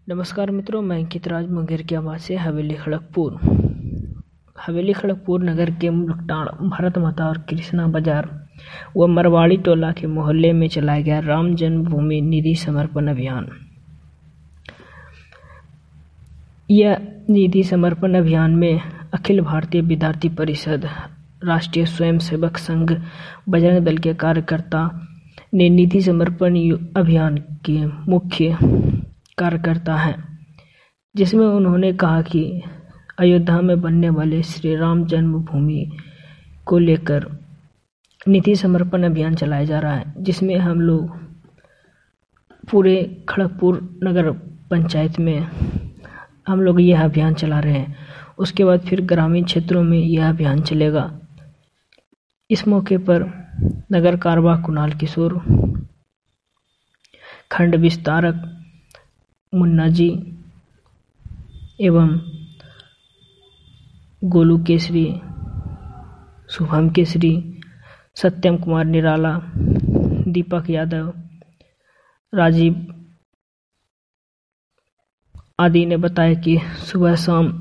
नमस्कार मित्रों, मैं अंकित राज मुंगेर की आवाज़ से हवेली खड़गपुर नगर के मुलकटाण, भारत माता और कृष्णा बाजार व मरवाड़ी टोला के मोहल्ले में चलाया गया राम जन्मभूमि निधि समर्पण अभियान। यह निधि समर्पण अभियान में अखिल भारतीय विद्यार्थी परिषद, राष्ट्रीय स्वयंसेवक संघ, बजरंग दल के कार्यकर्ता ने निधि समर्पण अभियान के मुख्य कार्यकर्ता हैं, जिसमें उन्होंने कहा कि अयोध्या में बनने वाले श्री राम जन्मभूमि को लेकर निधि समर्पण अभियान चलाया जा रहा है, जिसमें हम लोग पूरे खड़गपुर नगर पंचायत में हम लोग यह अभियान चला रहे हैं। उसके बाद फिर ग्रामीण क्षेत्रों में यह अभियान चलेगा। इस मौके पर नगर कारवा कुणाल किशोर, खंड विस्तारक मुन्ना जी एवं गोलू केसरी, शुभम केसरी, सत्यम कुमार निराला, दीपक यादव, राजीव आदि ने बताया कि सुबह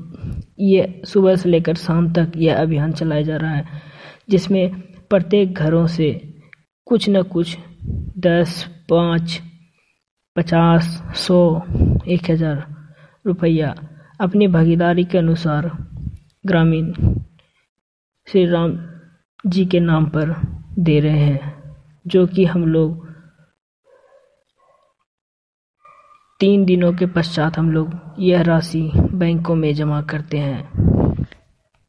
से लेकर शाम तक यह अभियान चलाया जा रहा है, जिसमें प्रत्येक घरों से कुछ न कुछ 10, 5, 50, 100, 1000 रुपया अपनी भागीदारी के अनुसार ग्रामीण श्री राम जी के नाम पर दे रहे हैं, जो कि हम लोग 3 दिनों के पश्चात हम लोग यह राशि बैंकों में जमा करते हैं।